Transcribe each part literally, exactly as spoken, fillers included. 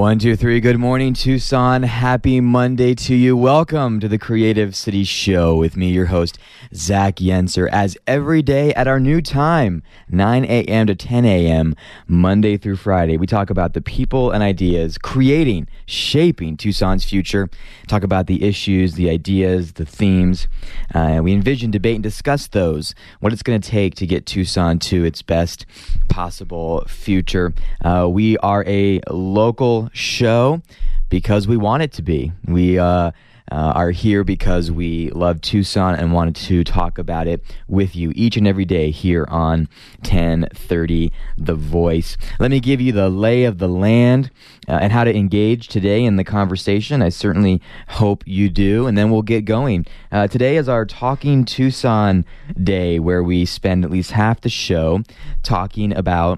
One, two, three. Good morning, Tucson. Happy Monday to you. Welcome to the Creative City Show with me, your host, Zach Yenser, as every day at our new time, nine a.m. to ten a.m., Monday through Friday. We talk about the people and ideas creating, shaping Tucson's future. Talk about the issues, the ideas, the themes. Uh, we envision, debate, and discuss those, what it's going to take to get Tucson to its best possible future. Uh, we are a local show because we want it to be. We uh, uh, are here because we love Tucson and wanted to talk about it with you each and every day here on ten thirty The Voice. Let me give you the lay of the land uh, and how to engage today in the conversation. I certainly hope you do, and then we'll get going. Uh, today is our Talking Tucson Day, where we spend at least half the show talking about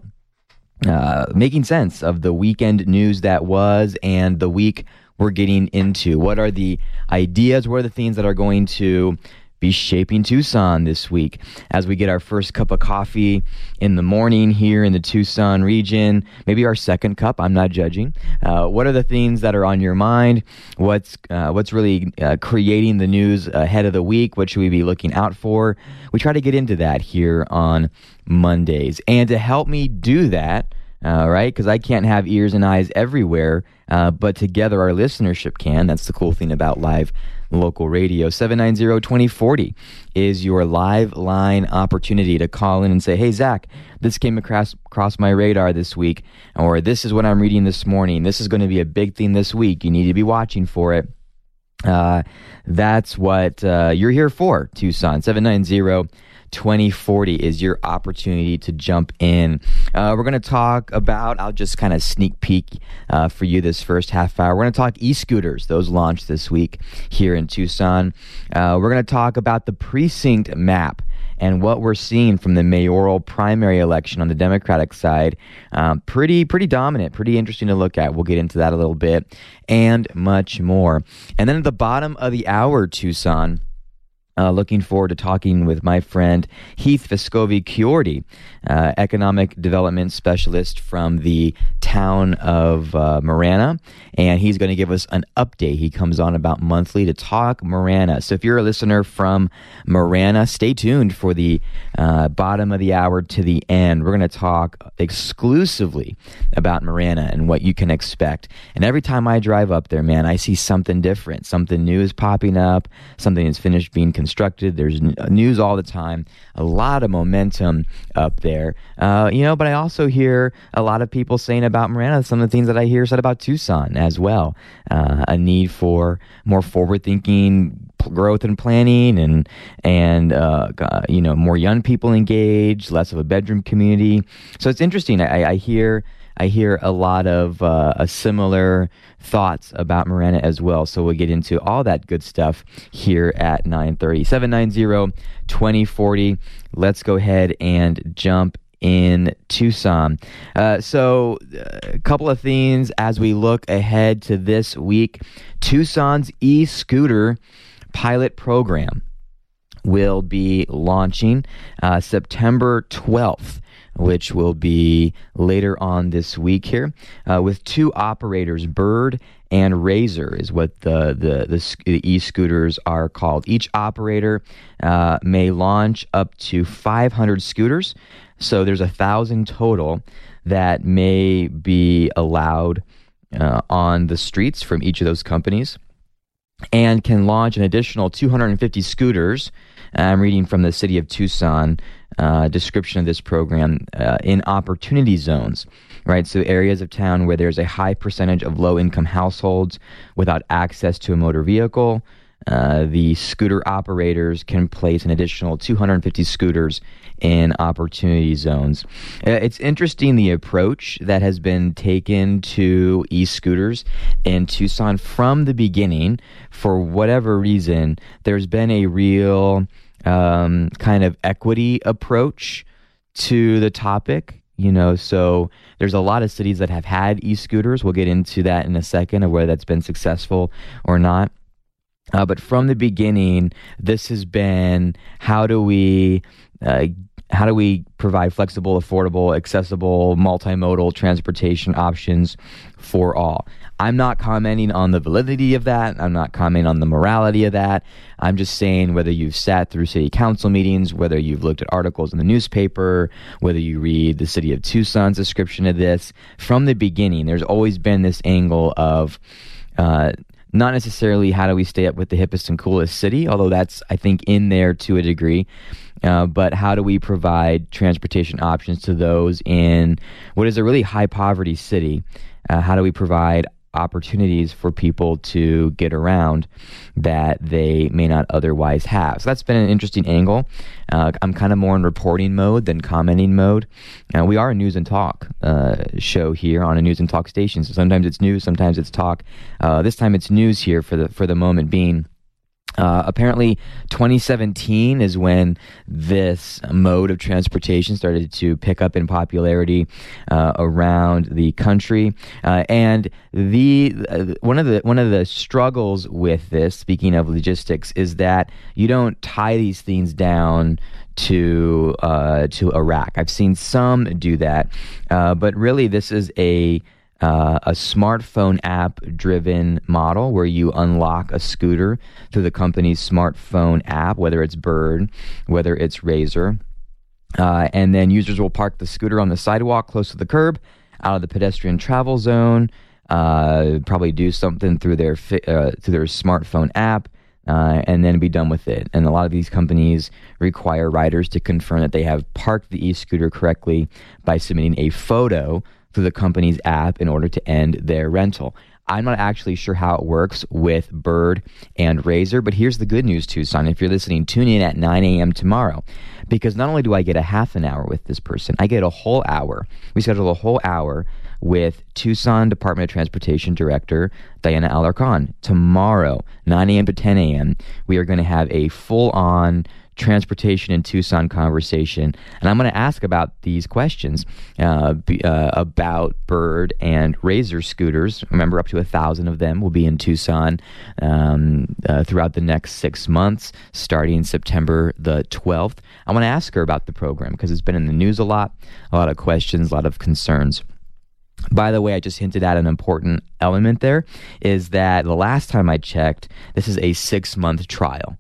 Uh, making sense of the weekend news that was and the week we're getting into. What are the ideas? What are the things that are going to be shaping Tucson this week as we get our first cup of coffee in the morning here in the Tucson region, maybe our second cup? I'm not judging. Uh, what are the things that are on your mind? What's uh, what's really uh, creating the news ahead of the week? What should we be looking out for? We try to get into that here on Mondays. And to help me do that, uh, right, because I can't have ears and eyes everywhere, uh, but together our listenership can. That's the cool thing about live local radio. seven nine zero, two zero four zero is your live line opportunity to call in and say, hey, Zach, this came across, across my radar this week, or this is what I'm reading this morning. This is going to be a big thing this week. You need to be watching for it. Uh, that's what uh, you're here for, Tucson. seven nine zero, two zero four zero is your opportunity to jump in. Uh, we're going to talk about, I'll just kind of sneak peek uh, for you this first half hour. We're going to talk e-scooters. Those launched this week here in Tucson. Uh, we're going to talk about the precinct map and what we're seeing from the mayoral primary election on the Democratic side. Um, pretty, pretty dominant, pretty interesting to look at. We'll get into that a little bit and much more. And then at the bottom of the hour, Tucson, Uh, looking forward to talking with my friend Heath Vescovi-Chiordi, uh, economic development specialist from the town of uh, Marana, and he's going to give us an update. He comes on about monthly to talk Marana. So if you're a listener from Marana, stay tuned for the uh, bottom of the hour to the end. We're going to talk exclusively about Marana and what you can expect. And every time I drive up there, man, I see something different. Something new is popping up. Something is finished being constructed. There's news all the time. A lot of momentum up there. Uh, you know, but I also hear a lot of people saying about Marana some of the things that I hear said about Tucson as well. Uh, a need for more forward-thinking growth and planning, and and uh, you know, more young people engaged, less of a bedroom community. So it's interesting. I, I hear. I hear a lot of uh, a similar thoughts about Marana as well. So we'll get into all that good stuff here at nine thirty. seven nine zero, two zero four zero. Let's go ahead and jump in Tucson. Uh, so a couple of things as we look ahead to this week. Tucson's e-scooter pilot program will be launching uh, September twelfth, which will be later on this week here, uh, with two operators, Bird and Razor is what the, the, the, the e-scooters are called. Each operator uh, may launch up to five hundred scooters, so there's a thousand total that may be allowed uh, on the streets from each of those companies, and can launch an additional two hundred fifty scooters. I'm reading from the City of Tucson uh, description of this program uh, in opportunity zones, right? So areas of town where there's a high percentage of low-income households without access to a motor vehicle. Uh, the scooter operators can place an additional two hundred fifty scooters in opportunity zones. Uh, it's interesting the approach that has been taken to e-scooters in Tucson from the beginning. For whatever reason, there's been a real um, kind of equity approach to the topic. You know, so there's a lot of cities that have had e-scooters. We'll get into that in a second of whether that's been successful or not. Uh, but from the beginning, this has been, how do we uh, how do we provide flexible, affordable, accessible, multimodal transportation options for all? I'm not commenting on the validity of that. I'm not commenting on the morality of that. I'm just saying whether you've sat through city council meetings, whether you've looked at articles in the newspaper, whether you read the city of Tucson's description of this, from the beginning, there's always been this angle of uh, not necessarily how do we stay up with the hippest and coolest city, although that's, I think, in there to a degree. Uh, but how do we provide transportation options to those in what is a really high poverty city? Uh, how do we provide opportunities for people to get around that they may not otherwise have? So that's been an interesting angle. Uh, I'm kind of more in reporting mode than commenting mode. Uh, we are a news and talk uh, show here on a news and talk station. So sometimes it's news, sometimes it's talk. Uh, this time it's news here for the for the moment being. Uh, apparently, twenty seventeen is when this mode of transportation started to pick up in popularity uh, around the country, uh, and the uh, one of the one of the struggles with this, speaking of logistics, is that you don't tie these things down to uh, to a rack. I've seen some do that, uh, but really, this is a Uh, a smartphone app-driven model where you unlock a scooter through the company's smartphone app, whether it's Bird, whether it's Razor, uh, and then users will park the scooter on the sidewalk close to the curb, out of the pedestrian travel zone, uh, probably do something through their fi- uh, through their smartphone app, uh, and then be done with it. And a lot of these companies require riders to confirm that they have parked the e-scooter correctly by submitting a photo through the company's app in order to end their rental. I'm not actually sure how it works with Bird and Razor, but here's the good news, Tucson. If you're listening, tune in at nine a.m. tomorrow, because not only do I get a half an hour with this person, I get a whole hour. We schedule a whole hour with Tucson Department of Transportation Director Diana Alarcon. Tomorrow, nine a.m. to ten a.m., we are going to have a full-on transportation in Tucson conversation, and I'm going to ask about these questions uh, be, uh, about Bird and Razor scooters. Remember, up to a thousand of them will be in Tucson um, uh, throughout the next six months, starting September the twelfth. I want to ask her about the program because it's been in the news a lot, a lot of questions, a lot of concerns. By the way, I just hinted at an important element there, is that the last time I checked, this is a six-month trial.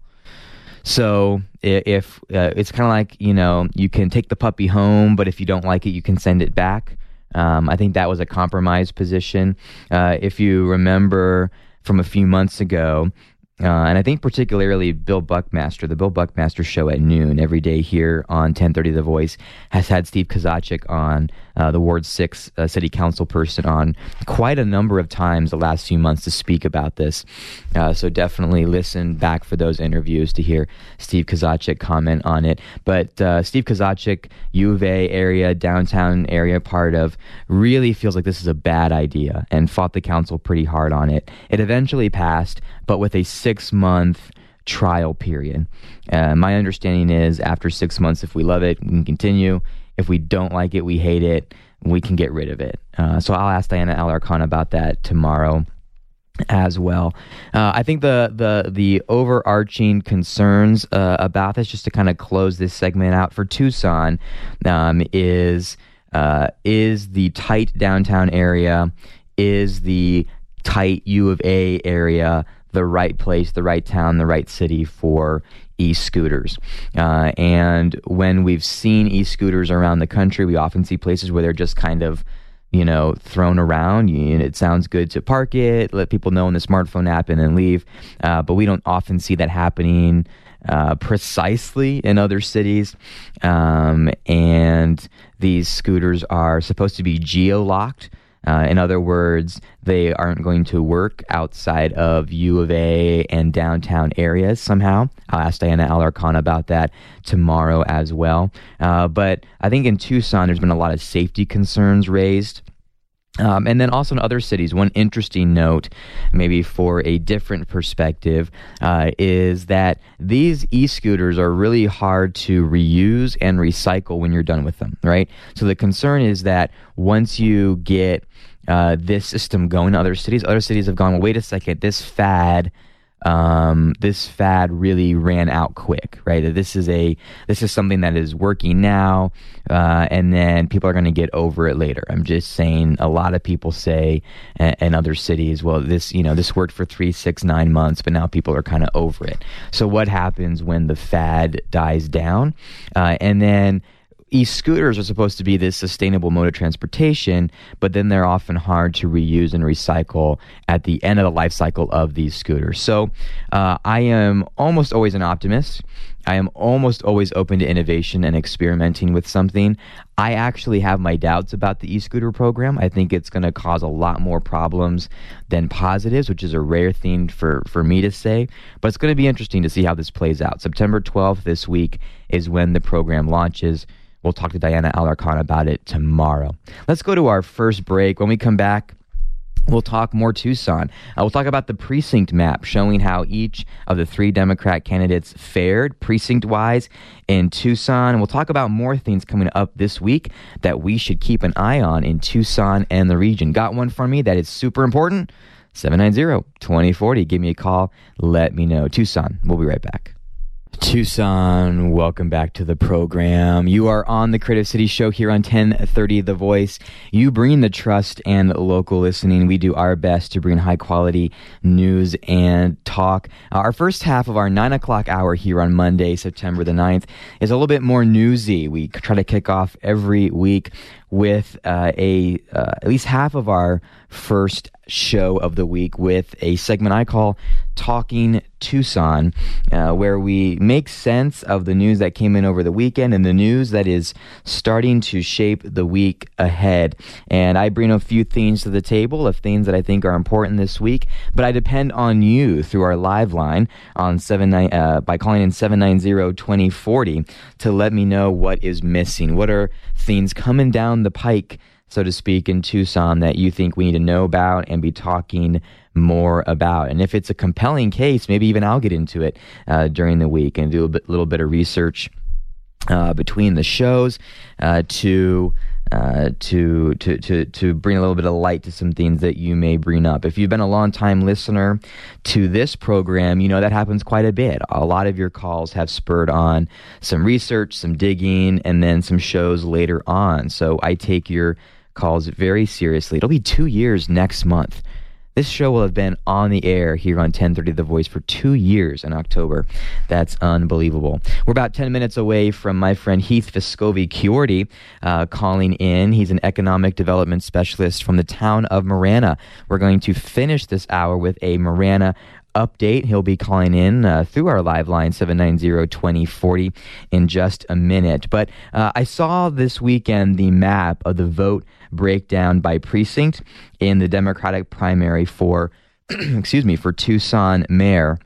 So if uh, it's kind of like, you know, you can take the puppy home, but if you don't like it, you can send it back. Um, I think that was a compromise position. Uh, if you remember from a few months ago, uh, and I think particularly Bill Buckmaster, the Bill Buckmaster show at noon every day here on ten thirty The Voice has had Steve Kozachik on, uh, the Ward six uh, city council person, on quite a number of times the last few months to speak about this. Uh, so definitely listen back for those interviews to hear Steve Kozachik comment on it. But uh, Steve Kozachik, U of A area, downtown area part of, really feels like this is a bad idea and fought the council pretty hard on it. It eventually passed, but with a six-month trial period. Uh, my understanding is after six months, if we love it, we can continue. If we don't like it, we hate it, we can get rid of it. Uh, so I'll ask Diana Alarcon about that tomorrow as well. Uh, I think the the the overarching concerns uh, about this, just to kind of close this segment out for Tucson, um, is uh, is the tight downtown area, is the tight U of A area the right place, the right town, the right city for e-scooters. Uh, and when we've seen e-scooters around the country, we often see places where they're just kind of, you know, thrown around. You, it sounds good to park it, let people know in the smartphone app, and then leave. Uh, but we don't often see that happening uh, precisely in other cities. Um, and these scooters are supposed to be geo-locked. Uh, in other words, they aren't going to work outside of U of A and downtown areas somehow. I'll ask Diana Alarcon about that tomorrow as well. Uh, but I think in Tucson, there's been a lot of safety concerns raised. Um, and then also in other cities, one interesting note, maybe for a different perspective, uh, is that these e-scooters are really hard to reuse and recycle when you're done with them, right? So the concern is that once you get uh, this system going in other cities, other cities have gone, well, wait a second, this fad um, this fad really ran out quick, right? That this is a this is something that is working now, uh, and then people are going to get over it later. I'm just saying. A lot of people say, in other cities, well, this you know this worked for three, six, nine months, but now people are kind of over it. So what happens when the fad dies down, uh, and then e-scooters are supposed to be this sustainable mode of transportation, but then they're often hard to reuse and recycle at the end of the life cycle of these scooters. So uh, I am almost always an optimist. I am almost always open to innovation and experimenting with something. I actually have my doubts about the e-scooter program. I think it's going to cause a lot more problems than positives, which is a rare thing for, for me to say. But it's going to be interesting to see how this plays out. September twelfth this week is when the program launches. We'll talk to Diana Alarcon about it tomorrow. Let's go to our first break. When we come back, we'll talk more Tucson. Uh, we'll talk about the precinct map showing how each of the three Democrat candidates fared precinct-wise in Tucson. And we'll talk about more things coming up this week that we should keep an eye on in Tucson and the region. Got one for me that is super important? seven nine zero, two zero four zero. Give me a call. Let me know. Tucson. We'll be right back. Tucson, welcome back to the program. You are on the Creative City Show here on ten thirty The Voice. You bring the trust and local listening. We do our best to bring high quality news and talk. Our first half of our nine o'clock hour here on Monday, September the ninth, is a little bit more newsy. We try to kick off every week with uh, a uh, at least half of our first show of the week with a segment I call Talking Tucson, uh, where we make sense of the news that came in over the weekend and the news that is starting to shape the week ahead. And I bring a few things to the table of things that I think are important this week, but I depend on you through our live line on seven nine uh, by calling in seven nine zero, two zero four zero to let me know what is missing. What are things coming down the pike, so to speak, in Tucson that you think we need to know about and be talking more about? And if it's a compelling case, maybe even I'll get into it uh, during the week and do a bit, little bit of research uh, between the shows uh, to uh, to to to to bring a little bit of light to some things that you may bring up. If you've been a long-time listener to this program, you know that happens quite a bit. A lot of your calls have spurred on some research, some digging, and then some shows later on. So I take your calls very seriously. It'll be two years next month. This show will have been on the air here on ten thirty The Voice for two years in October. That's unbelievable. We're about ten minutes away from my friend Heath Vescovi-Chiordi uh, calling in. He's an economic development specialist from the town of Marana. We're going to finish this hour with a Marana update. He'll be calling in uh, through our live line, seven nine zero, two zero four zero, in just a minute. But uh, I saw this weekend the map of the vote breakdown by precinct in the Democratic primary for, excuse me, for Tucson mayor.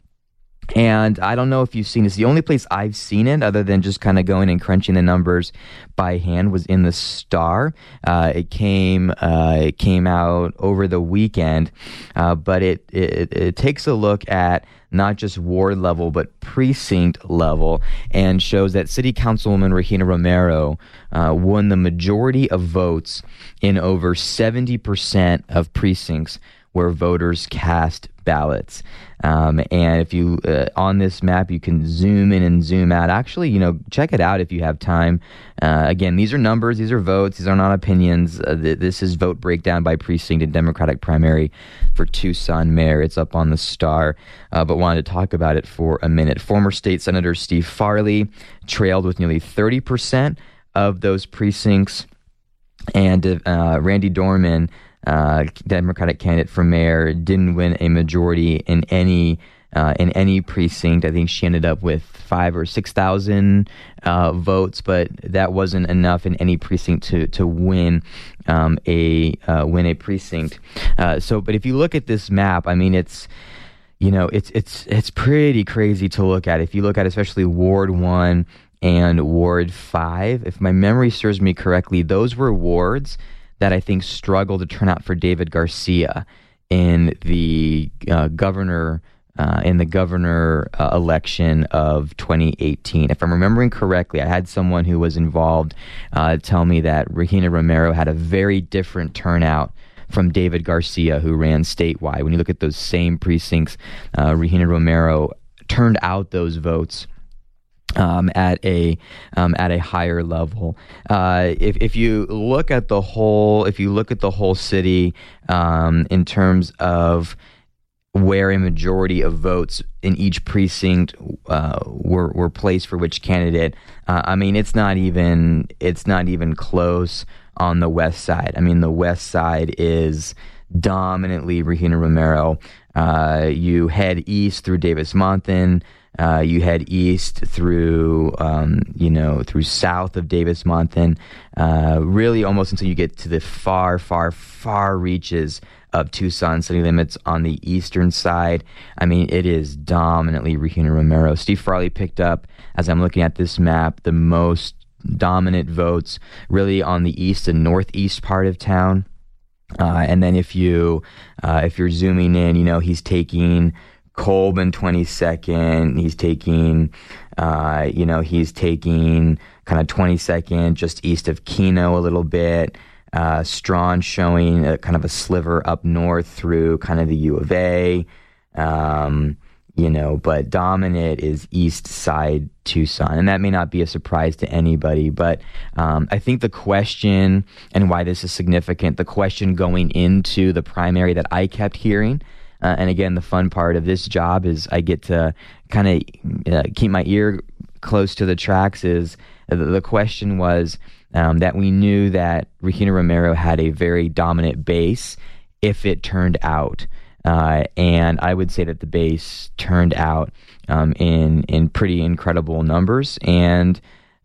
And I don't know if you've seen this. The only place I've seen it, other than just kind of going and crunching the numbers by hand, was in the Star. Uh, it came uh, it came out over the weekend, uh, but it, it it takes a look at not just ward level, but precinct level, and shows that City Councilwoman Regina Romero uh, won the majority of votes in over seventy percent of precincts where voters cast ballots. Um, and if you, uh, on this map, you can zoom in and zoom out. Actually, you know, check it out if you have time. Uh, again, these are numbers, these are votes, these are not opinions. Uh, th- this is vote breakdown by precinct and Democratic primary for Tucson mayor. It's up on the Star, uh, but wanted to talk about it for a minute. Former State Senator Steve Farley trailed with nearly thirty percent of those precincts, and uh, Randy Dorman, Uh, Democratic candidate for mayor, didn't win a majority in any uh, in any precinct. I think she ended up with five or six thousand uh, votes, but that wasn't enough in any precinct to to win um, a uh, win a precinct. Uh, so, but if you look at this map, I mean, it's you know, it's it's it's pretty crazy to look at. If you look at especially Ward One and Ward Five, if my memory serves me correctly, those were wards that I think struggled to turn out for David Garcia in the uh, governor uh, in the governor uh, election of twenty eighteen. If I'm remembering correctly, I had someone who was involved uh, tell me that Regina Romero had a very different turnout from David Garcia, who ran statewide. When you look at those same precincts, uh, Regina Romero turned out those votes Um, at a um, at a higher level. Uh, if if you look at the whole, if you look at the whole city um, in terms of where a majority of votes in each precinct uh, were were placed for which candidate, uh, I mean it's not even it's not even close on the west side. I mean the west side is dominantly Regina Romero. Uh, you head east through Davis-Monthan. Uh, you head east through, um, you know, through south of Davis-Monthan, uh, really almost until you get to the far, far, far reaches of Tucson city limits on the eastern side. I mean, it is dominantly Regina Romero. Steve Farley picked up, as I'm looking at this map, the most dominant votes really on the east and northeast part of town. Uh, and then if you, uh, if you're zooming in, you know, he's taking Colbin twenty-second, he's taking, uh, you know, he's taking kind of twenty-second just east of Keno a little bit. Uh, Strawn showing a, kind of a sliver up north through kind of the U of A, um, you know, but dominant is east side Tucson. And that may not be a surprise to anybody, but um, I think the question and why this is significant, the question going into the primary that I kept hearing, Uh, and again, the fun part of this job is I get to kind of uh, keep my ear close to the tracks. Is uh, the question was um, that we knew that Regina Romero had a very dominant base if it turned out, uh, and I would say that the base turned out um, in in pretty incredible numbers. And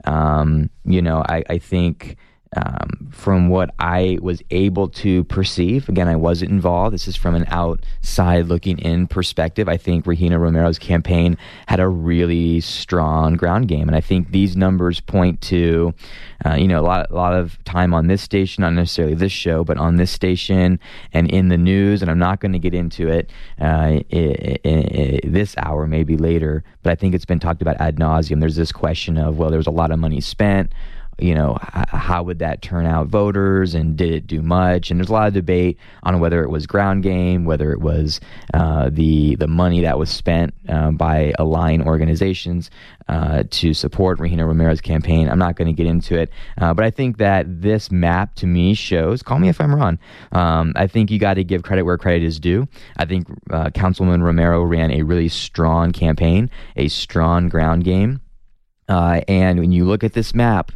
um, you know, I, I think. Um, from what I was able to perceive, again, I wasn't involved. This is from an outside looking in perspective. I think Regina Romero's campaign had a really strong ground game. And I think these numbers point to, uh, you know, a lot, a lot of time on this station, not necessarily this show, but on this station and in the news. And I'm not going to get into it uh, i- i- i- this hour, maybe later, but I think it's been talked about ad nauseum. There's this question of, well, there was a lot of money spent. You know, how would that turn out voters, and did it do much? And there's a lot of debate on whether it was ground game, whether it was uh, the the money that was spent uh, by aligned organizations uh, to support Regina Romero's campaign. I'm not going to get into it, uh, but I think that this map to me shows, call me if I'm wrong, um, I think you got to give credit where credit is due. I think uh, Councilwoman Romero ran a really strong campaign, a strong ground game. Uh, and when you look at this map,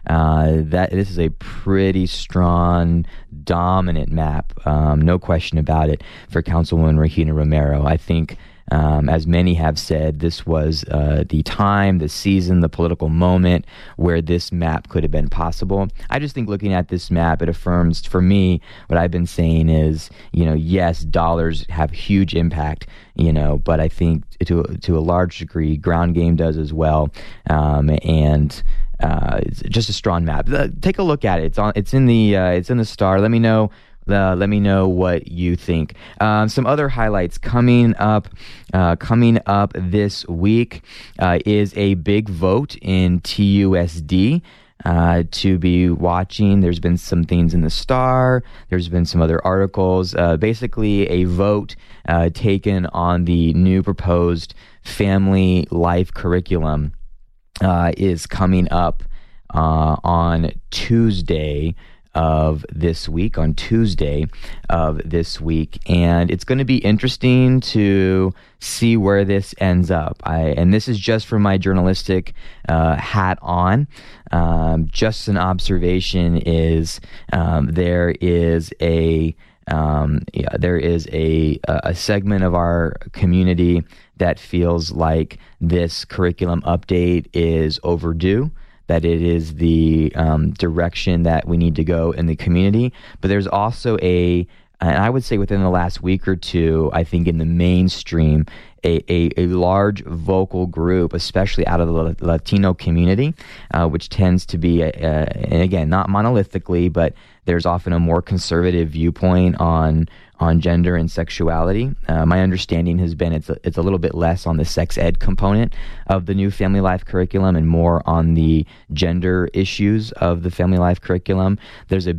Uh, that this is a pretty strong, dominant map, um, no question about it, for Councilwoman Regina Romero. I think, um, as many have said, this was uh, the time, the season, the political moment where this map could have been possible. I just think looking at this map, it affirms, for me, what I've been saying is, you know, yes, dollars have huge impact, you know, but I think to to a large degree, ground game does as well, um, and. Uh, it's just a strong map. Uh, take a look at it. It's on. It's in the. Uh, it's in the Star. Let me know. Uh, let me know what you think. Um, some other highlights coming up. Uh, coming up this week uh, is a big vote in T U S D. Uh, to be watching. There's been some things in the Star. There's been some other articles. Uh, basically, a vote uh, taken on the new proposed family life curriculum. Uh, is coming up uh, on Tuesday of this week, on Tuesday of this week. And it's going to be interesting to see where this ends up. I, and this is just from my journalistic uh, hat on. Um, just an observation is um, there is a um, yeah, there is a a segment of our community that feels like this curriculum update is overdue, that it is the um, direction that we need to go in the community. But there's also a, and I would say within the last week or two, I think in the mainstream, a, a, a large vocal group, especially out of the Latino community, uh, which tends to be, a, a, and again, not monolithically, but there's often a more conservative viewpoint on on gender and sexuality. Uh, my understanding has been it's a, it's a little bit less on the sex ed component of the new family life curriculum and more on the gender issues of the family life curriculum. There's a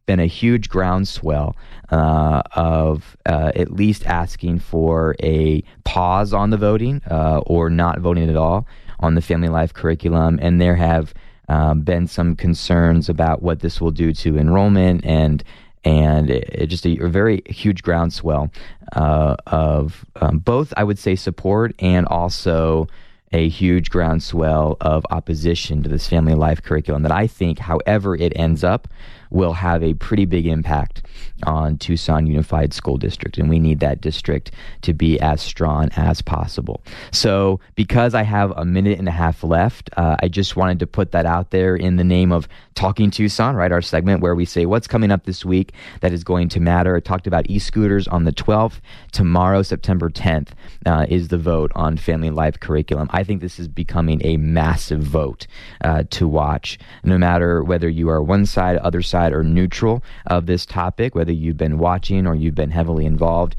been a huge groundswell uh, of uh, at least asking for a pause on the voting uh, or not voting at all on the family life curriculum. And there have um, been some concerns about what this will do to enrollment and and it, it just a, a very huge groundswell uh, of um, both, I would say, support and also a huge groundswell of opposition to this family life curriculum that I think, however it ends up, will have a pretty big impact on Tucson Unified School District, and we need that district to be as strong as possible. So because I have a minute and a half left, uh, I just wanted to put that out there in the name of Talking Tucson, right? Our segment where we say what's coming up this week that is going to matter. I talked about e-scooters on the twelfth. Tomorrow, September tenth, uh, is the vote on family life curriculum. I think this is becoming a massive vote uh, to watch, no matter whether you are one side, other side, or neutral of this topic, whether you've been watching or you've been heavily involved.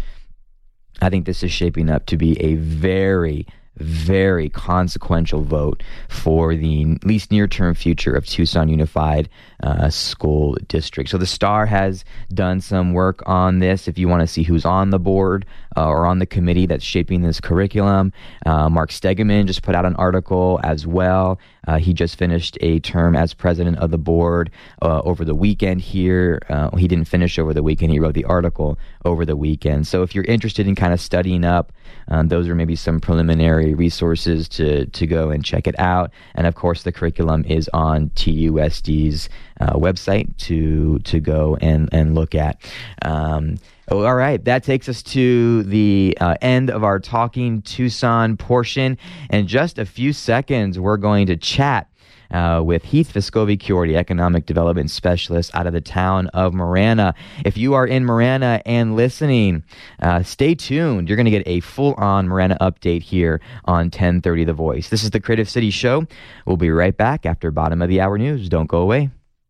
I think this is shaping up to be a very, very consequential vote for the at least near-term future of Tucson Unified uh, School District. So the Star has done some work on this. If you want to see who's on the board uh, or on the committee that's shaping this curriculum, uh, Mark Stegeman just put out an article as well. Uh, he just finished a term as president of the board uh, over the weekend here. Uh, he didn't finish over the weekend. He wrote the article over the weekend. So if you're interested in kind of studying up, um, those are maybe some preliminary resources to, to go and check it out. And of course, the curriculum is on T U S D's uh, website to to go and, and look at. Um, Oh, all right, that takes us to the uh, end of our Talking Tucson portion. In just a few seconds, we're going to chat uh, with Heath Vescovi-Chiordi, Economic Development Specialist out of the town of Marana. If you are in Marana and listening, uh, stay tuned. You're going to get a full-on Marana update here on ten thirty The Voice. This is the Creative City Show. We'll be right back after bottom of the hour news. Don't go away.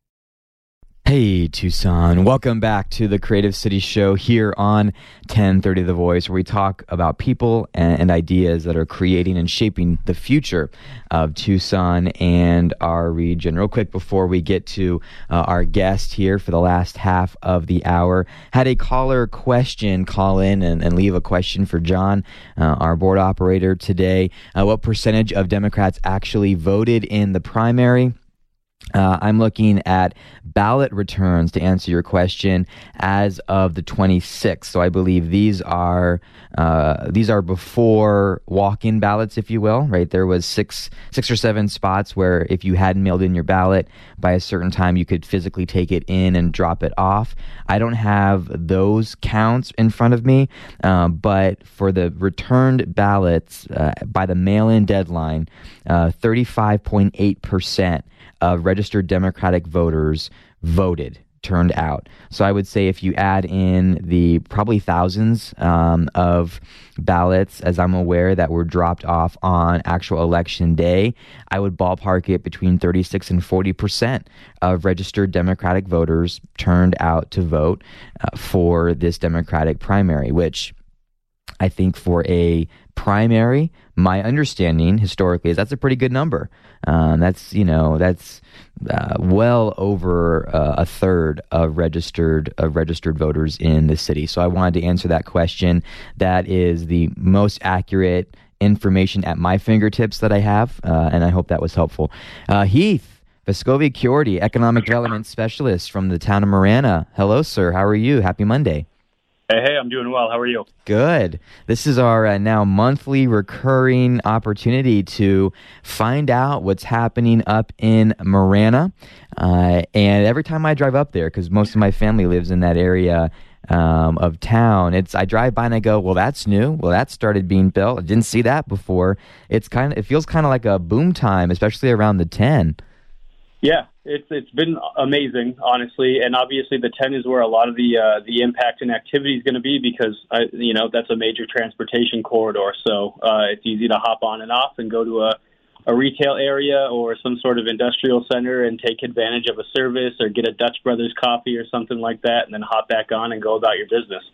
Hey, Tucson. Welcome back to the Creative City Show here on ten thirty The Voice, where we talk about people and, and ideas that are creating and shaping the future of Tucson and our region. Real quick before we get to uh, our guest here for the last half of the hour, had a caller question call in and, and leave a question for John, uh, our board operator today. Uh, what percentage of Democrats actually voted in the primary? Uh, I'm looking at ballot returns to answer your question as of the twenty-sixth. So I believe these are uh, these are before walk-in ballots, if you will. Right, there was six six or seven spots where if you hadn't mailed in your ballot by a certain time, you could physically take it in and drop it off. I don't have those counts in front of me, um, but for the returned ballots uh, by the mail-in deadline, uh, thirty-five point eight percent of registered Democratic voters voted, turned out. So I would say if you add in the probably thousands um, of ballots, as I'm aware, that were dropped off on actual election day, I would ballpark it between thirty-six and forty percent of registered Democratic voters turned out to vote uh, for this Democratic primary, which I think for a primary, my understanding historically is that's a pretty good number. Um, that's, you know, that's uh, well over uh, a third of registered of registered voters in the city. So I wanted to answer that question. That is the most accurate information at my fingertips that I have, uh, and I hope that was helpful. Uh, Heath Vescovi-Chiordi, Economic Development Specialist from the town of Marana. Hello, sir. How are you? Happy Monday. Hey, hey, I'm doing well. How are you? Good. This is our uh, now monthly recurring opportunity to find out what's happening up in Marana. Uh, and every time I drive up there, because most of my family lives in that area um, of town, it's I drive by and I go, well, that's new. Well, that started being built. I didn't see that before. It's kind of it feels kind of like a boom time, especially around the ten. Yeah, it's it's been amazing, honestly, and obviously the ten is where a lot of the uh, the impact and activity is going to be because I, you know that's a major transportation corridor, so uh, it's easy to hop on and off and go to a, a retail area or some sort of industrial center and take advantage of a service or get a Dutch Brothers coffee or something like that, and then hop back on and go about your business.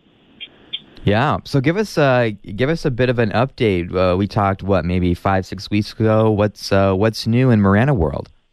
Yeah, so give us uh, give us a bit of an update. Uh, we talked what maybe five six weeks ago. What's uh, what's new in Marana world?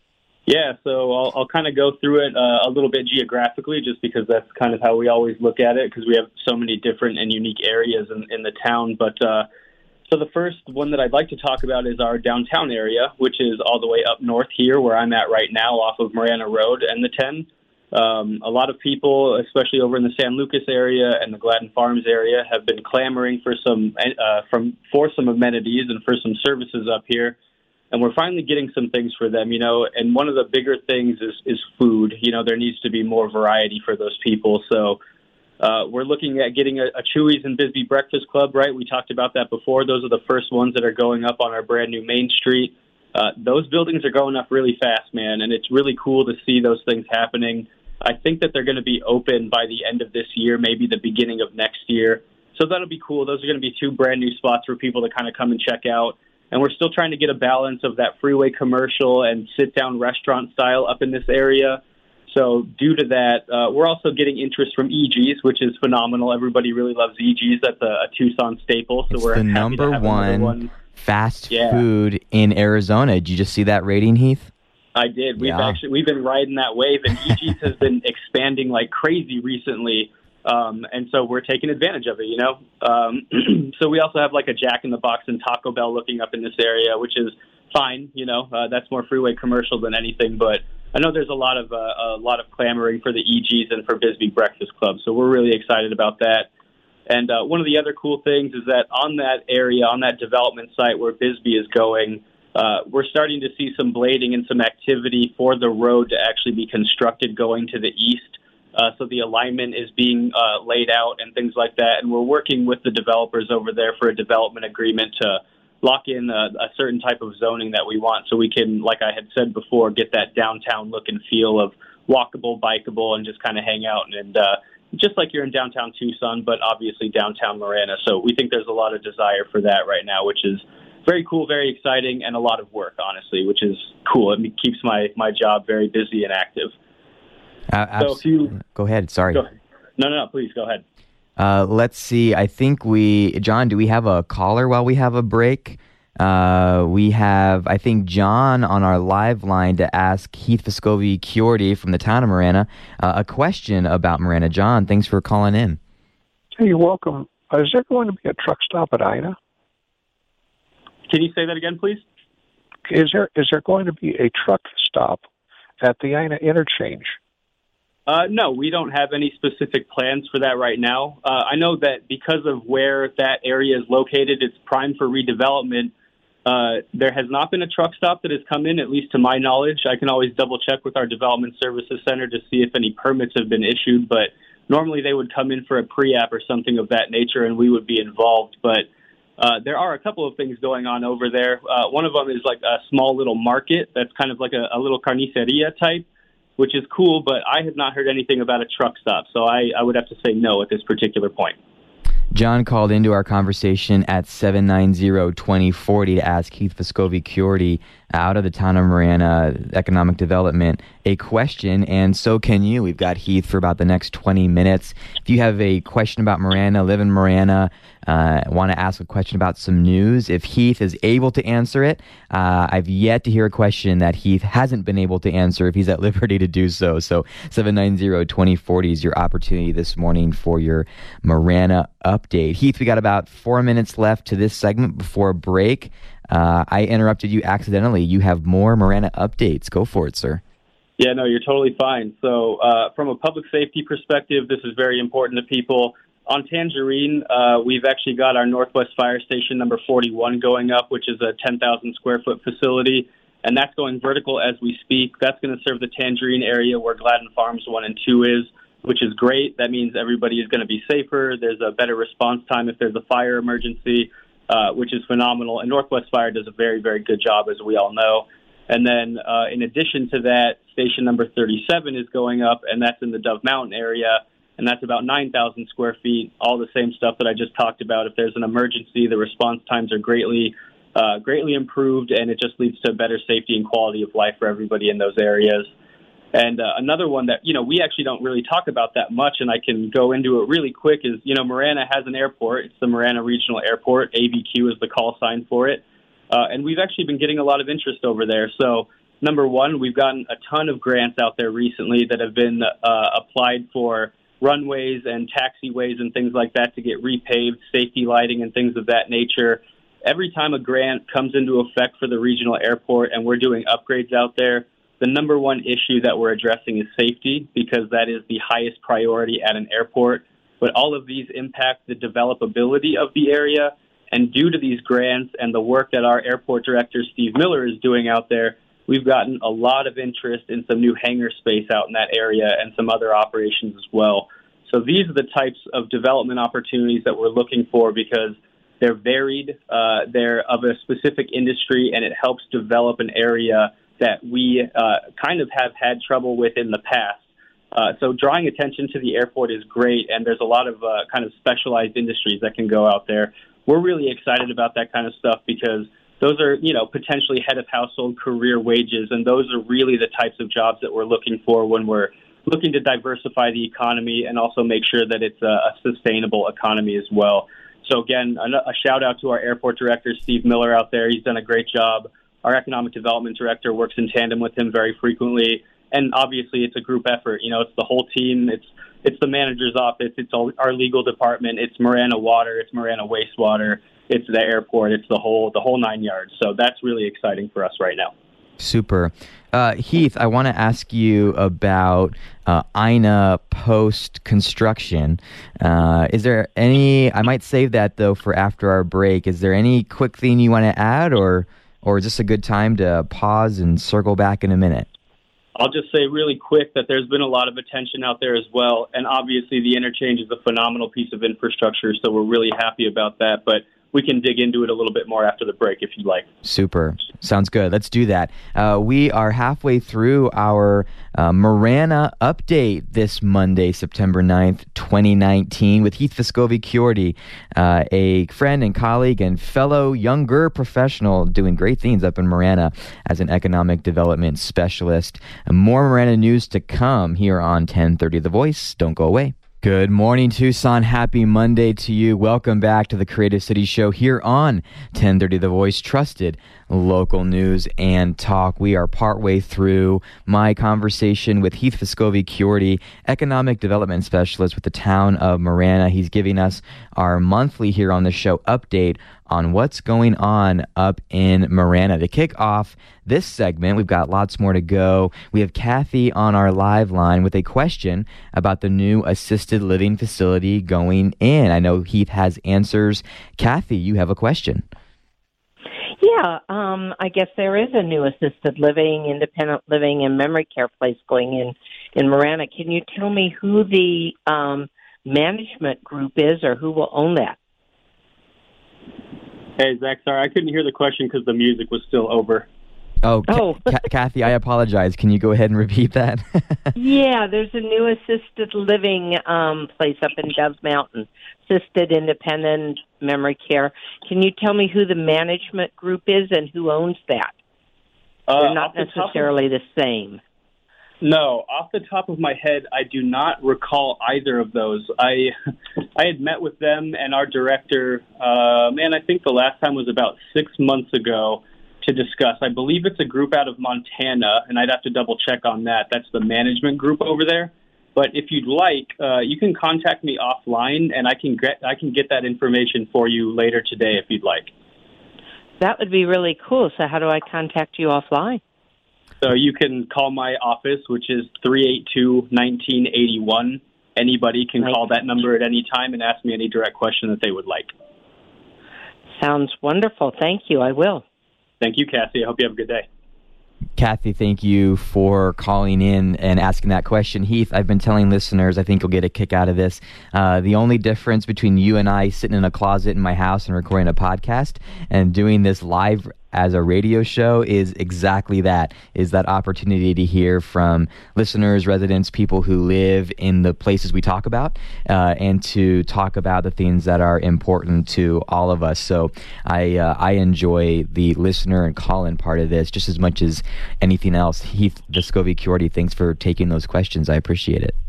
Yeah, so I'll, I'll kind of go through it uh, a little bit geographically, just because that's kind of how we always look at it, because we have so many different and unique areas in, in the town. But uh, so the first one that I'd like to talk about is our downtown area, which is all the way up north here, where I'm at right now, off of Marana Road and the ten. Um, a lot of people, especially over in the San Lucas area and the Gladden Farms area, have been clamoring for some uh, from for some amenities and for some services up here. And we're finally getting some things for them, you know, and one of the bigger things is, is food. You know, there needs to be more variety for those people. So uh, we're looking at getting a, a Chuy's and Bisbee Breakfast Club, right? We talked about that before. Those are the first ones that are going up on our brand new Main Street. Uh, those buildings are going up really fast, man, and it's really cool to see those things happening. I think that they're going to be open by the end of this year, maybe the beginning of next year. So that'll be cool. Those are going to be two brand new spots for people to kind of come and check out. And we're still trying to get a balance of that freeway commercial and sit-down restaurant style up in this area. So due to that, uh, we're also getting interest from E G's, which is phenomenal. Everybody really loves E G's. That's a, a Tucson staple. So it's we're the happy number to have one, one fast yeah. food in Arizona. Did you just see that rating, Heath? I did. We've yeah. actually we've been riding that wave, and E G's has been expanding like crazy recently. Um, and so we're taking advantage of it, you know. Um, so we also have like a Jack in the Box and Taco Bell looking up in this area, which is fine, you know. Uh, that's more freeway commercial than anything. But I know there's a lot of uh, a lot of clamoring for the E G's and for Bisbee Breakfast Club, so we're really excited about that. And uh, one of the other cool things is that on that area, on that development site where Bisbee is going, uh, we're starting to see some blading and some activity for the road to actually be constructed going to the east. Uh, so the alignment is being uh, laid out and things like that. And we're working with the developers over there for a development agreement to lock in a, a certain type of zoning that we want, so we can, like I had said before, get that downtown look and feel of walkable, bikeable, and just kind of hang out. And uh, just like you're in downtown Tucson, but obviously downtown Marana. So we think there's a lot of desire for that right now, which is very cool, very exciting, and a lot of work, honestly, which is cool. It keeps my, my job very busy and active. Uh, abs- so if you go ahead. Sorry. Go ahead. No, no, no. Please go ahead. Uh, let's see. I think we, John. Do we have a caller while we have a break? Uh, we have, I think, John on our live line to ask Heath Vescovi-Chiordi from the town of Marana uh, a question about Marana. John, thanks for calling in. Hey, you're welcome. Uh, is there going to be a truck stop at Ina? Can you say that again, please? Is there is there going to be a truck stop at the Ina interchange? Uh, no, we don't have any specific plans for that right now. Uh, I know that because of where that area is located, it's primed for redevelopment. Uh, there has not been a truck stop that has come in, at least to my knowledge. I can always double check with our Development Services Center to see if any permits have been issued, but normally they would come in for a pre-app or something of that nature, and we would be involved. But uh, there are a couple of things going on over there. Uh, one of them is like a small little market that's kind of like a, a little carniceria type, which is cool, but I have not heard anything about a truck stop, so I, I would have to say no at this particular point. John called into our conversation at seven nine zero, two zero four zero to ask Heath Vescovi-Chiordi out of the town of Marana Economic Development a question, and so can you. We've got Heath for about the next twenty minutes. If you have a question about Marana, live in Marana, uh, want to ask a question about some news, if Heath is able to answer it, uh, I've yet to hear a question that Heath hasn't been able to answer if he's at liberty to do so. So seven nine zero, two zero four zero is your opportunity this morning for your Marana update. Heath, we got about four minutes left to this segment before break. Uh, I interrupted you accidentally. You have more Marana updates. Go for it, sir. Yeah, no, you're totally fine. So uh, from a public safety perspective, this is very important to people. On Tangerine, uh, we've actually got our Northwest Fire Station number forty-one going up, which is a ten thousand square foot facility, and that's going vertical as we speak. That's going to serve the Tangerine area where Gladden Farms one and two is, which is great. That means everybody is going to be safer. There's a better response time if there's a fire emergency, uh, which is phenomenal. And Northwest Fire does a very, very good job, as we all know. And then uh, in addition to that, station number thirty-seven is going up, and that's in the Dove Mountain area, and that's about nine thousand square feet, all the same stuff that I just talked about. If there's an emergency, the response times are greatly uh, greatly improved, and it just leads to better safety and quality of life for everybody in those areas. And uh, another one that, you know, we actually don't really talk about that much, and I can go into it really quick, is, you know, Marana has an airport. It's the Marana Regional Airport. A V Q is the call sign for it. Uh, and we've actually been getting a lot of interest over there. So number one, we've gotten a ton of grants out there recently that have been uh, applied for runways and taxiways and things like that to get repaved, safety lighting and things of that nature. Every time a grant comes into effect for the regional airport and we're doing upgrades out there, the number one issue that we're addressing is safety, because that is the highest priority at an airport. But all of these impact the developability of the area. And due to these grants and the work that our airport director, Steve Miller, is doing out there, we've gotten a lot of interest in some new hangar space out in that area and some other operations as well. So these are the types of development opportunities that we're looking for, because they're varied, uh, they're of a specific industry, and it helps develop an area that we uh, kind of have had trouble with in the past. Uh, so drawing attention to the airport is great, and there's a lot of uh, kind of specialized industries that can go out there. We're really excited about that kind of stuff because those are, you know, potentially head of household career wages, and those are really the types of jobs that we're looking for when we're looking to diversify the economy and also make sure that it's a, a sustainable economy as well. So again, a, a shout out to our airport director, Steve Miller, out there. He's done a great job. Our economic development director works in tandem with him very frequently. And obviously it's a group effort. You know, it's the whole team. It's it's the manager's office. It's all, our legal department. It's Marana Water. It's Marana Wastewater. It's the airport. It's the whole the whole nine yards. So that's really exciting for us right now. Super. Uh, Heath, I want to ask you about uh, I N A post-construction. Uh, is there any, I might save that, though, for after our break. Is there any quick thing you want to add, or or is this a good time to pause and circle back in a minute? I'll just say really quick that there's been a lot of attention out there as well, and obviously the interchange is a phenomenal piece of infrastructure, so we're really happy about that, but we can dig into it a little bit more after the break if you'd like. Super. Sounds good. Let's do that. Uh, we are halfway through our uh, Marana update this Monday, September ninth, twenty nineteen, with Heath Vescovi-Chiordi, uh, a friend and colleague and fellow younger professional doing great things up in Marana as an economic development specialist. And more Marana news to come here on ten thirty The Voice. Don't go away. Good morning, Tucson. Happy Monday to you. Welcome back to the Creative City Show here on ten thirty The Voice, trusted local news and talk. We are partway through my conversation with Heath Vescovi-Chiordi, Economic Development Specialist with the town of Marana. He's giving us our monthly here on the show update on what's going on up in Marana. To kick off this segment, we've got lots more to go. We have Kathy on our live line with a question about the new assisted living facility going in. I know Heath has answers. Kathy, you have a question. Yeah, um, I guess there is a new assisted living, independent living, and memory care place going in in Marana. Can you tell me who the um, management group is, or who will own that? Hey, Zach, sorry, I couldn't hear the question because the music was still over. Oh, oh. Ca- Kathy, I apologize. Can you go ahead and repeat that? Yeah, there's a new assisted living um, place up in Dove Mountain, assisted independent memory care. Can you tell me who the management group is and who owns that? Uh, They're not the necessarily of, the same. No, off the top of my head, I do not recall either of those. I I had met with them and our director, uh, man, I think the last time was about six months ago, to discuss. I believe it's a group out of Montana, and I'd have to double check on that. That's the management group over there. But if you'd like, uh, you can contact me offline, and I can get I can get that information for you later today if you'd like. That would be really cool. So how do I contact you offline? So you can call my office, which is three eight two, one nine eight one. Anybody can call that number at any time and ask me any direct question that they would like. Sounds wonderful. Thank you. I will. Thank you, Cassie. I hope you have a good day. Kathy, thank you for calling in and asking that question. Heath, I've been telling listeners, I think you'll get a kick out of this. Uh, the only difference between you and I sitting in a closet in my house and recording a podcast and doing this live as a radio show is exactly that, is that opportunity to hear from listeners, residents, people who live in the places we talk about, uh, and to talk about the things that are important to all of us. So I uh, I enjoy the listener and call-in part of this just as much as anything else. Heath Vescovi-Chiordi, thanks for taking those questions. I appreciate it.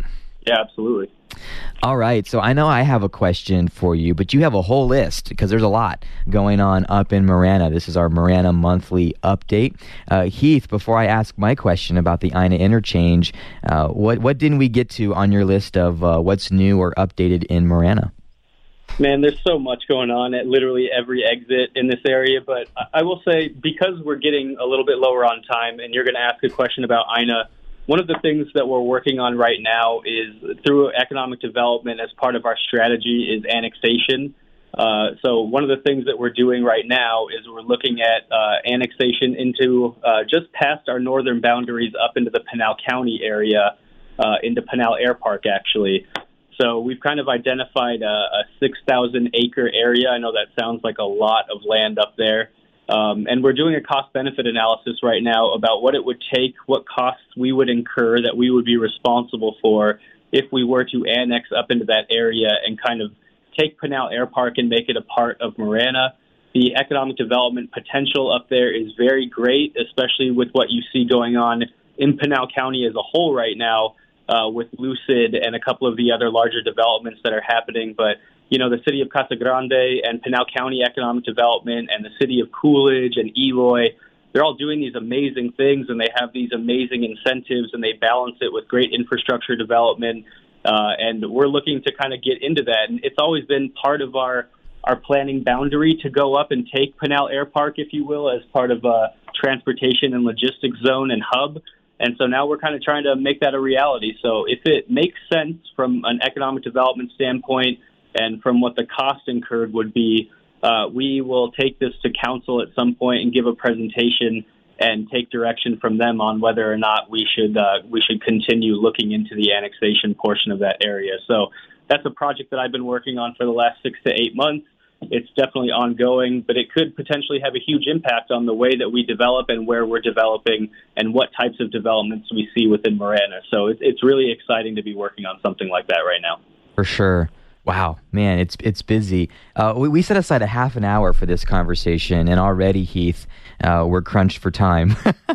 Yeah, absolutely. All right, so I know I have a question for you, but you have a whole list because there's a lot going on up in Marana. This is our Marana Monthly Update. Uh, Heath, before I ask my question about the Ina Interchange, uh, what what didn't we get to on your list of uh, what's new or updated in Marana? Man, there's so much going on at literally every exit in this area, but I will say because we're getting a little bit lower on time and you're going to ask a question about Ina, one of the things that we're working on right now is through economic development as part of our strategy is annexation. Uh, so one of the things that we're doing right now is we're looking at uh, annexation into uh, just past our northern boundaries up into the Pinal County area, uh, into Pinal Air Park, actually. So we've kind of identified a, a six thousand acre area. I know that sounds like a lot of land up there. Um, and we're doing a cost-benefit analysis right now about what it would take, what costs we would incur that we would be responsible for if we were to annex up into that area and kind of take Pinal Air Park and make it a part of Marana. The economic development potential up there is very great, especially with what you see going on in Pinal County as a whole right now uh, with Lucid and a couple of the other larger developments that are happening. But you know, the city of Casa Grande and Pinal County Economic Development and the city of Coolidge and Eloy, they're all doing these amazing things, and they have these amazing incentives, and they balance it with great infrastructure development. Uh, and we're looking to kind of get into that. And it's always been part of our, our planning boundary to go up and take Pinal Air Park, if you will, as part of a transportation and logistics zone and hub. And so now we're kind of trying to make that a reality. So if it makes sense from an economic development standpoint, and from what the cost incurred would be, uh, we will take this to council at some point and give a presentation and take direction from them on whether or not we should uh, we should continue looking into the annexation portion of that area. So that's a project that I've been working on for the last six to eight months. It's definitely ongoing, but it could potentially have a huge impact on the way that we develop and where we're developing and what types of developments we see within Marana. So it's, it's really exciting to be working on something like that right now. For sure. Wow, man, it's it's busy. Uh, we, we set aside a half an hour for this conversation, and already, Heath, uh, we're crunched for time.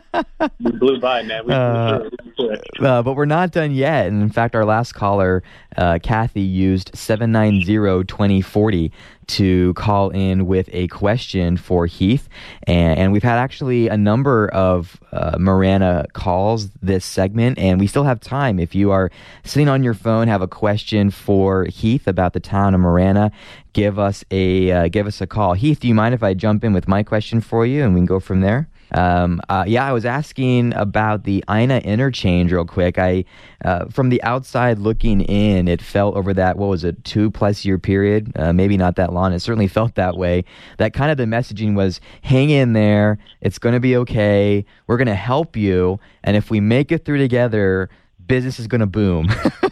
We blew by, man. We uh, blew through it. Uh, but we're not done yet. And in fact, our last caller, uh, Kathy, used seven nine zero, two zero four zero to call in with a question for Heath. And, and we've had actually a number of uh, Marana calls this segment, and we still have time. If you are sitting on your phone, have a question for Heath about the town of Marana, give us a uh, give us a call. Heath, do you mind if I jump in with my question for you, and we can go from there? Um, uh, yeah, I was asking about the Ina interchange real quick. I, uh, from the outside looking in, it felt over that, what was it, two plus year period, uh, maybe not that long. It certainly felt that way. That kind of the messaging was, hang in there. It's going to be okay. We're going to help you. And if we make it through together, business is going to boom.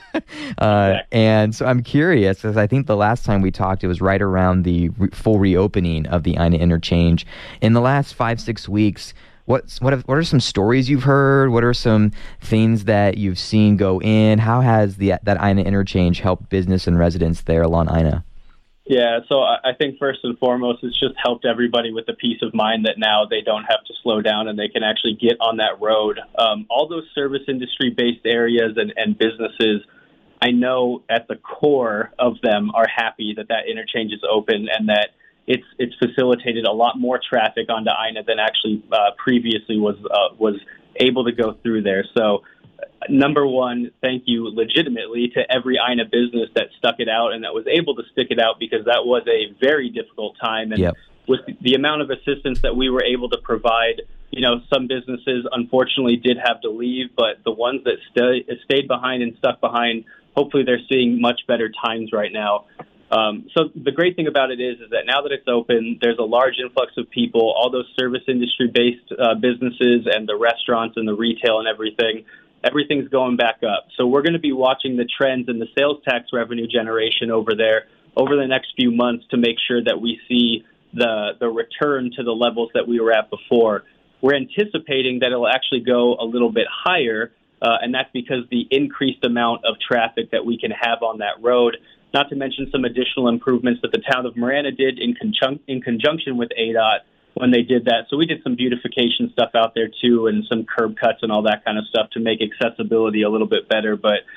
uh, and so I'm curious, because I think the last time we talked, it was right around the re- full reopening of the Ina interchange. In the last five, six weeks, what's, what, have, what are some stories you've heard? What are some things that you've seen go in? How has the that Ina interchange helped business and residents there along Ina? Yeah, so I think first and foremost, it's just helped everybody with the peace of mind that now they don't have to slow down and they can actually get on that road. Um, all those service industry-based areas and, and businesses, I know at the core of them are happy that that interchange is open and that it's it's facilitated a lot more traffic onto Ina than actually uh, previously was uh, was able to go through there. So number one, thank you legitimately to every Ina business that stuck it out and that was able to stick it out, because that was a very difficult time. And yep. with the amount of assistance that we were able to provide, you know, some businesses unfortunately did have to leave, but the ones that st- stayed behind and stuck behind, hopefully they're seeing much better times right now. Um, so the great thing about it is, is that now that it's open, there's a large influx of people, all those service industry-based uh, businesses and the restaurants and the retail and everything, everything's going back up. So we're going to be watching the trends in the sales tax revenue generation over there over the next few months to make sure that we see the the return to the levels that we were at before. We're anticipating that it'll actually go a little bit higher, uh, and that's because the increased amount of traffic that we can have on that road, not to mention some additional improvements that the town of Marana did in, conjunc- in conjunction with A D O T when they did that. So we did some beautification stuff out there too, and some curb cuts and all that kind of stuff to make accessibility a little bit better. But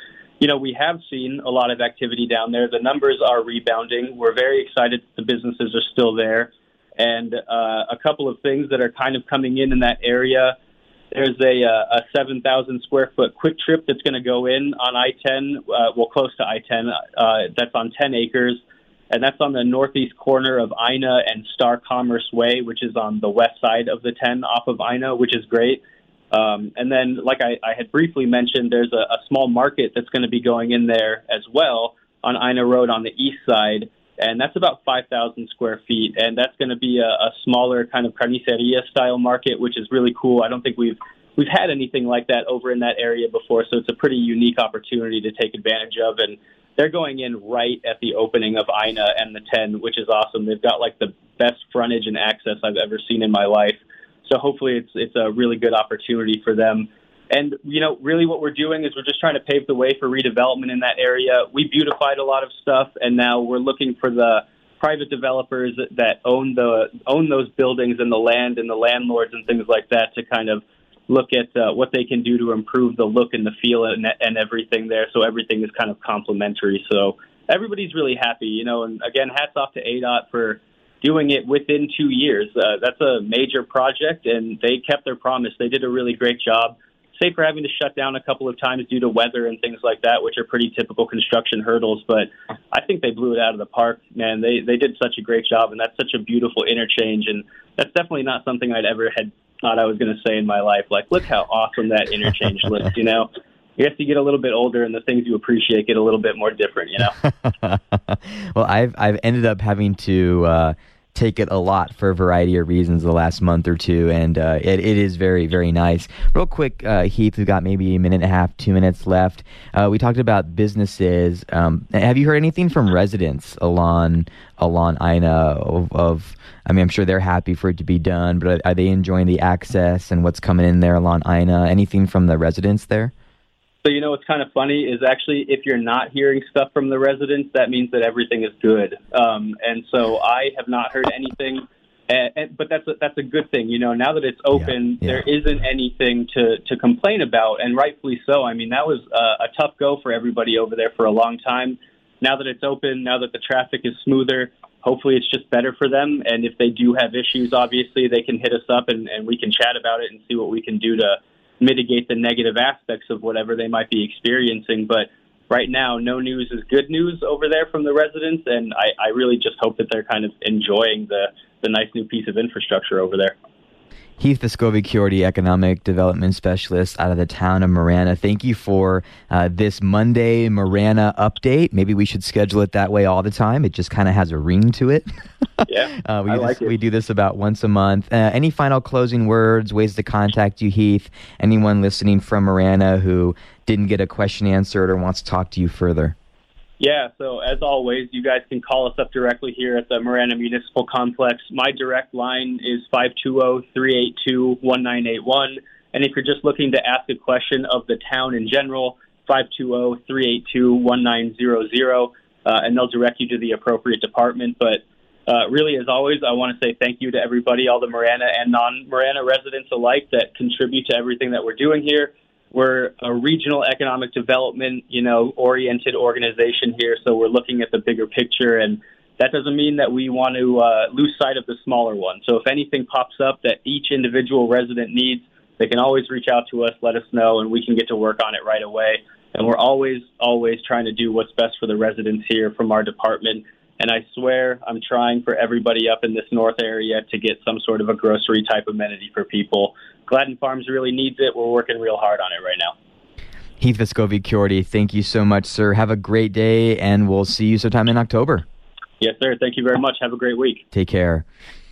you know, we have seen a lot of activity down there. The numbers are rebounding. We're very excited the businesses are still there. And uh, a couple of things that are kind of coming in in that area. There's a, a seven thousand square foot Quick Trip that's going to go in on I ten, uh, well, close to I ten. Uh, that's on ten acres. And that's on the northeast corner of Ina and Star Commerce Way, which is on the west side of the ten off of Ina, which is great. Um, and then, like I, I had briefly mentioned, there's a, a small market that's going to be going in there as well on Ina Road on the east side. And that's about five thousand square feet. And that's going to be a, a smaller kind of carniceria-style market, which is really cool. I don't think we've we've had anything like that over in that area before, so it's a pretty unique opportunity to take advantage of. And they're going in right at the opening of Ina and the ten, which is awesome. They've got, like, the best frontage and access I've ever seen in my life. So hopefully it's it's a really good opportunity for them. And, you know, really what we're doing is we're just trying to pave the way for redevelopment in that area. We beautified a lot of stuff, and now we're looking for the private developers that own the own those buildings and the land and the landlords and things like that to kind of look at uh, what they can do to improve the look and the feel and, and everything there, so everything is kind of complementary. So everybody's really happy, you know, and again, hats off to A D O T for doing it within two years. Uh, that's a major project, and they kept their promise. They did a really great job, save for having to shut down a couple of times due to weather and things like that, which are pretty typical construction hurdles. But I think they blew it out of the park, man. They they did such a great job, and that's such a beautiful interchange, and that's definitely not something I'd ever had thought I was going to say in my life. Like, look how awesome that interchange looks, you know? You have to get a little bit older, and the things you appreciate get a little bit more different, you know? Well, I've I've ended up having to uh, take it a lot for a variety of reasons the last month or two, and uh, it, it is very, very nice. Real quick, uh, Heath, we've got maybe a minute and a half, two minutes left. Uh, we talked about businesses. Um, have you heard anything from residents along along Ina of, of, I mean, I'm sure they're happy for it to be done, but are, are they enjoying the access and what's coming in there along Ina? Anything from the residents there? So, you know, what's kind of funny is actually if you're not hearing stuff from the residents, that means that everything is good. Um, and so I have not heard anything, and, and, but that's a, that's a good thing. You know, now that it's open, yeah, yeah. there isn't anything to, to complain about, and rightfully so. I mean, that was a, a tough go for everybody over there for a long time. Now that it's open, now that the traffic is smoother, hopefully it's just better for them. And if they do have issues, obviously they can hit us up and, and we can chat about it and see what we can do to mitigate the negative aspects of whatever they might be experiencing. But right now, no news is good news over there from the residents, and I, I really just hope that they're kind of enjoying the, the nice new piece of infrastructure over there. Heath Vescovi-Chiordi, Economic Development Specialist out of the town of Marana. Thank you for uh, this Monday Marana update. Maybe we should schedule it that way all the time. It just kind of has a ring to it. Yeah, uh, we I just, like it. We do this about once a month. Uh, any final closing words, ways to contact you, Heath? Anyone listening from Marana who didn't get a question answered or wants to talk to you further? Yeah, so as always, you guys can call us up directly here at the Marana Municipal Complex. My direct line is five two zero, three eight two, one nine eight one. And if you're just looking to ask a question of the town in general, five two zero, three eight two, one nine zero zero, uh, and they'll direct you to the appropriate department. But uh, really, as always, I want to say thank you to everybody, all the Marana and non-Marana residents alike that contribute to everything that we're doing here. We're a regional economic development, you know, oriented organization here, so we're looking at the bigger picture, and that doesn't mean that we want to uh, lose sight of the smaller one. So if anything pops up that each individual resident needs, they can always reach out to us, let us know, and we can get to work on it right away. And we're always, always trying to do what's best for the residents here from our department. And I swear I'm trying for everybody up in this north area to get some sort of a grocery type amenity for people. Gladden Farms really needs it. We're working real hard on it right now. Heath Vescovi-Chiordi, thank you so much, sir. Have a great day, and we'll see you sometime in October. Yes, sir. Thank you very much. Have a great week. Take care.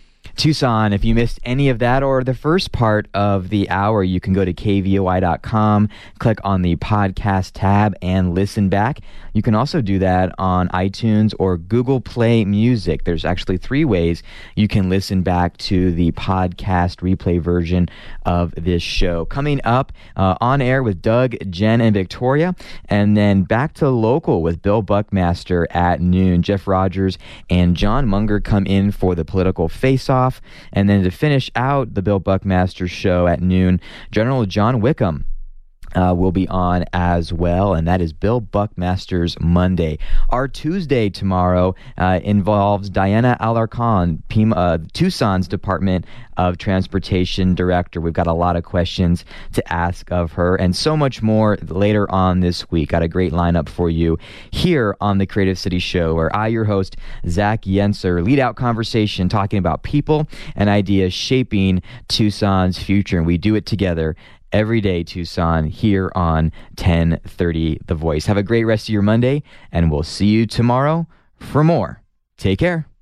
Tucson, if you missed any of that or the first part of the hour, you can go to K V O I dot com, click on the podcast tab, and listen back. You can also do that on iTunes or Google Play Music. There's actually three ways you can listen back to the podcast replay version of this show. Coming up, uh, on air with Doug, Jen, and Victoria, and then back to local with Bill Buckmaster at noon. Jeff Rogers and John Munger come in for the political face-off, and then to finish out the Bill Buckmaster show at noon, General John Wickham Uh, will be on as well, and that is Bill Buckmaster's Monday. Our Tuesday tomorrow uh, involves Diana Alarcon, P- uh, Tucson's Department of Transportation Director. We've got a lot of questions to ask of her, and so much more later on this week. Got a great lineup for you here on the Creative City Show, where I, your host, Zach Yenser, lead out conversation talking about people and ideas shaping Tucson's future, and we do it together every day, Tucson, here on ten thirty The Voice. Have a great rest of your Monday, and we'll see you tomorrow for more. Take care.